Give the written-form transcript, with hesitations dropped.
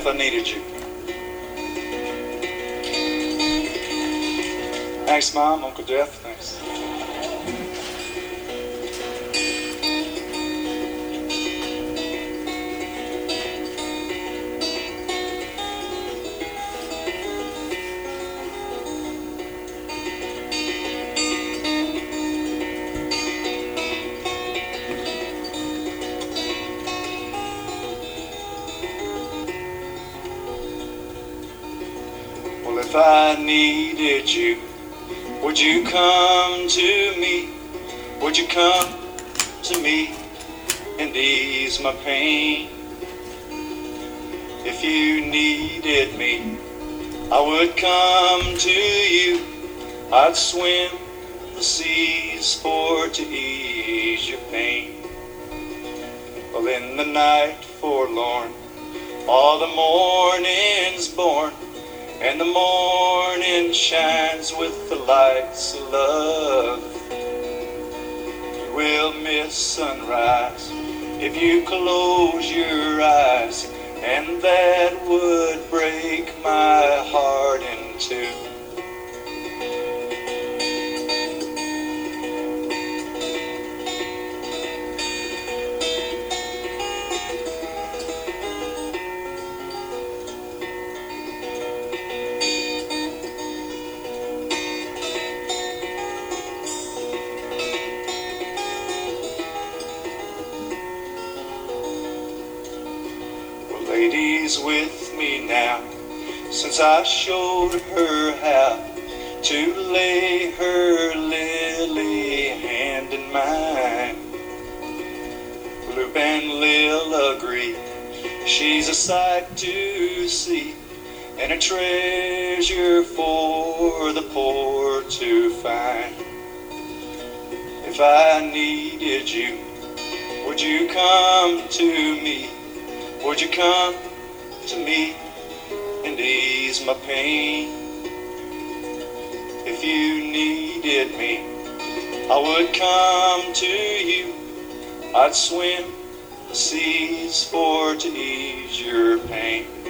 Death, I needed you. Thanks, Mom, Uncle Death, thanks. Well, if I needed you, would you come to me? Would you come to me and ease my pain? If you needed me, I would come to you. I'd swim the seas for to ease your pain. Well, in the night forlorn, all the morning's born, and the morning shines with the lights of love. You will miss sunrise if you close your eyes, and that would break my heart in two. Lady's with me now, since I showed her how to lay her lily hand in mine. Loop and Lil agree, she's a sight to see, and a treasure for the poor to find. If I needed you, would you come to me? Would you come to me and ease my pain? If you needed me, I would come to you. I'd swim the seas for to ease your pain.